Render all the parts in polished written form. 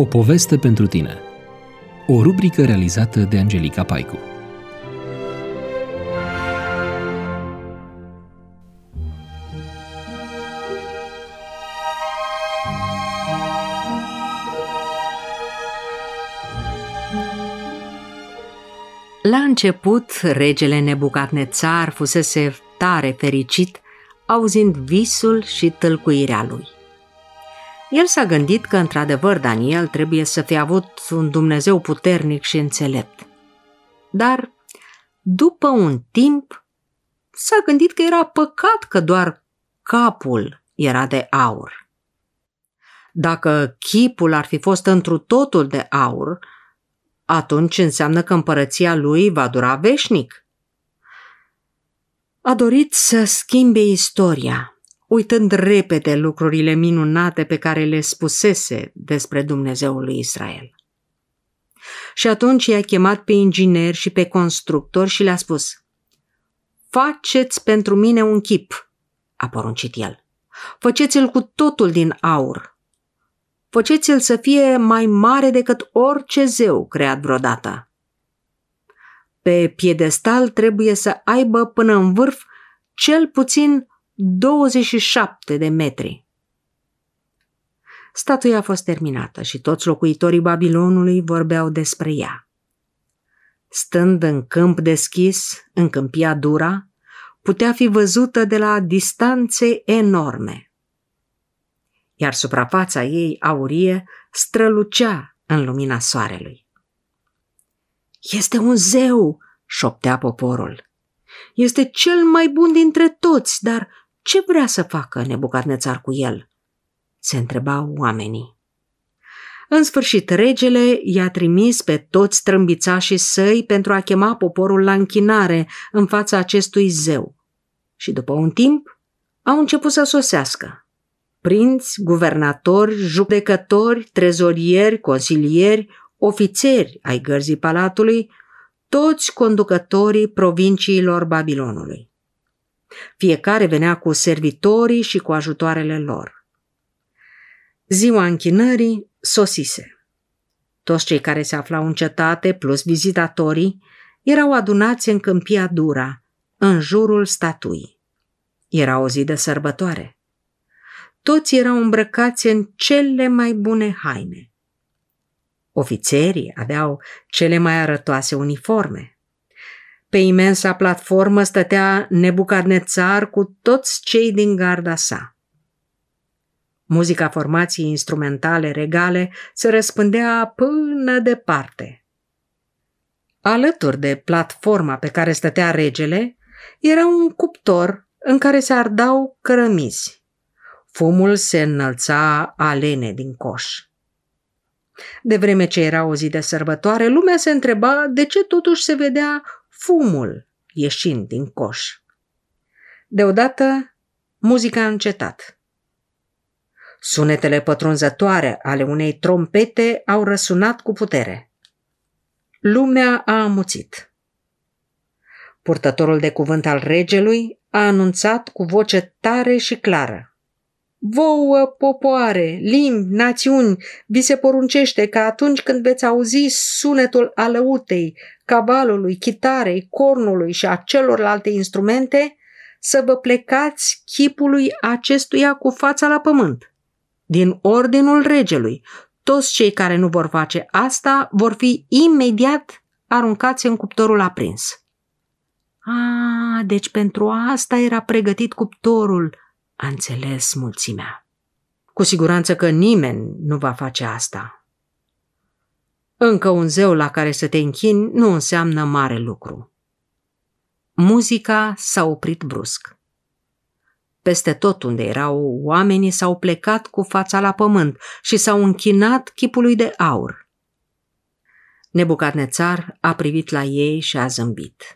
O poveste pentru tine. O rubrică realizată de Angelica Paicu. La început, regele Nebucadnețar fusese tare fericit, auzind visul și tâlcuirea lui. El s-a gândit că, într-adevăr, Daniel trebuie să fie avut un Dumnezeu puternic și înțelept. Dar, după un timp, s-a gândit că era păcat că doar capul era de aur. Dacă chipul ar fi fost întru totul de aur, atunci înseamnă că împărăția lui va dura veșnic. A dorit să schimbe istoria, uitând repede lucrurile minunate pe care le spusese despre Dumnezeul lui Israel. Și atunci i-a chemat pe ingineri și pe constructori și le-a spus: "Faceți pentru mine un chip", a poruncit el. "Faceți-l cu totul din aur. Faceți-l să fie mai mare decât orice zeu creat vreodată. Pe piedestal trebuie să aibă până în vârf cel puțin 27 de metri." Statuia a fost terminată și toți locuitorii Babilonului vorbeau despre ea. Stând în câmp deschis, în câmpia Dura, putea fi văzută de la distanțe enorme, iar suprafața ei aurie strălucea în lumina soarelui. "Este un zeu!" șoptea poporul. "Este cel mai bun dintre toți, dar ce vrea să facă Nebucadnețar cu el?" se întrebau oamenii. În sfârșit, regele i-a trimis pe toți trâmbițașii săi pentru a chema poporul la închinare în fața acestui zeu. Și după un timp au început să sosească prinți, guvernatori, judecători, trezorieri, consilieri, ofițeri ai gărzii palatului, toți conducătorii provinciilor Babilonului. Fiecare venea cu servitorii și cu ajutoarele lor. Ziua închinării sosise. Toți cei care se aflau în cetate, plus vizitatorii, erau adunați în câmpia Dura, în jurul statuii. Era o zi de sărbătoare. Toți erau îmbrăcați în cele mai bune haine. Ofițerii aveau cele mai arătoase uniforme. Pe imensa platformă stătea Nebucadnețar cu toți cei din garda sa. Muzica formației instrumentale regale se răspândea până departe. Alături de platforma pe care stătea regele era un cuptor în care se ardau cărămizi. Fumul se înălța alene din coș. De vreme ce era o zi de sărbătoare, lumea se întreba de ce totuși se vedea fumul ieșind din coș. Deodată, muzica a încetat. Sunetele pătrunzătoare ale unei trompete au răsunat cu putere. Lumea a amuțit. Purtătorul de cuvânt al regelui a anunțat cu voce tare și clară: "Vouă, popoare, limbi, națiuni, vi se poruncește că atunci când veți auzi sunetul alăutei, cavalului, chitarei, cornului și a celorlalte instrumente, să vă plecați chipului acestuia cu fața la pământ. Din ordinul regelui, toți cei care nu vor face asta vor fi imediat aruncați în cuptorul aprins." Deci pentru asta era pregătit cuptorul, a înțeles mulțimea. Cu siguranță că nimeni nu va face asta. Încă un zeu la care să te închini nu înseamnă mare lucru. Muzica s-a oprit brusc. Peste tot unde erau oamenii s-au plecat cu fața la pământ și s-au închinat chipului de aur. Nebucadnețar a privit la ei și a zâmbit.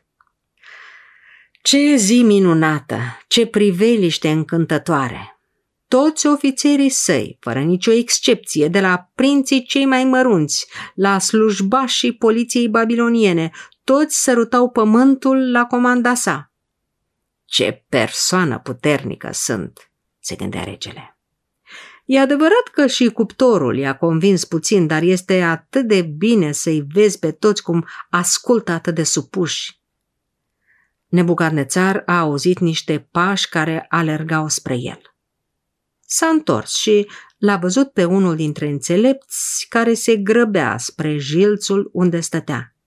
Ce zi minunată, ce priveliște încântătoare! Toți ofițerii săi, fără nicio excepție, de la prinții cei mai mărunți, la slujbașii poliției babiloniene, toți sărutau pământul la comanda sa. Ce persoană puternică sunt, se gândea regele. E adevărat că și cuptorul i-a convins puțin, dar este atât de bine să-i vezi pe toți cum ascultă atât de supuși. Nebucadnețar a auzit niște pași care alergau spre el. S-a întors și l-a văzut pe unul dintre înțelepți care se grăbea spre jilțul unde stătea.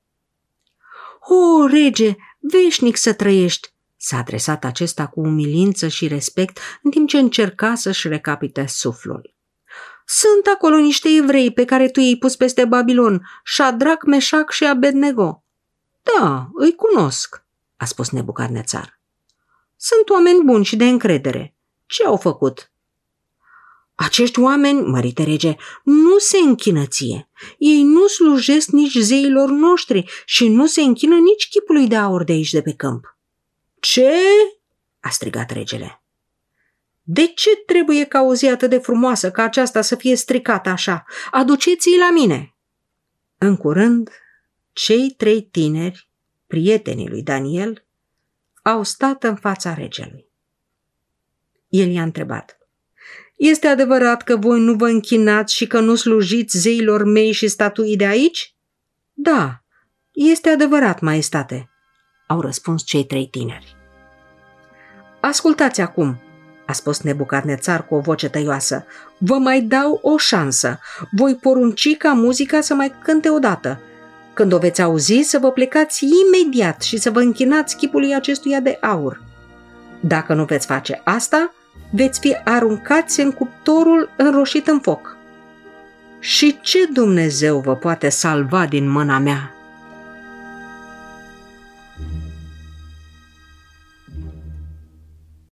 "O, rege, veșnic să trăiești!" s-a adresat acesta cu umilință și respect în timp ce încerca să-și recapite suflul. "Sunt acolo niște evrei pe care tu i-ai pus peste Babilon, Șadrac, Meșac și Abednego." "Da, îi cunosc," a spus Nebucadnețar. "Sunt oameni buni și de încredere. Ce au făcut?" "Acești oameni, mărite rege, nu se închină ție. Ei nu slujesc nici zeilor noștri și nu se închină nici chipului de aur de aici de pe câmp." "Ce?" a strigat regele. "De ce trebuie ca o zi atât de frumoasă ca aceasta să fie stricată așa? Aduceți-i la mine." În curând, cei 3 tineri, prietenii lui Daniel, au stat în fața regelui. El i-a întrebat: "Este adevărat că voi nu vă închinați și că nu slujiți zeilor mei și statuii de aici?" "Da, este adevărat, maestate," au răspuns cei 3 tineri. "Ascultați acum," a spus Nebucadnețar cu o voce tăioasă. "Vă mai dau o șansă. Voi porunci ca muzica să mai cânte odată. Când o veți auzi, să vă plecați imediat și să vă închinați chipului acestuia de aur. Dacă nu veți face asta, veți fi aruncați în cuptorul înroșit în foc. Și ce Dumnezeu vă poate salva din mâna mea?"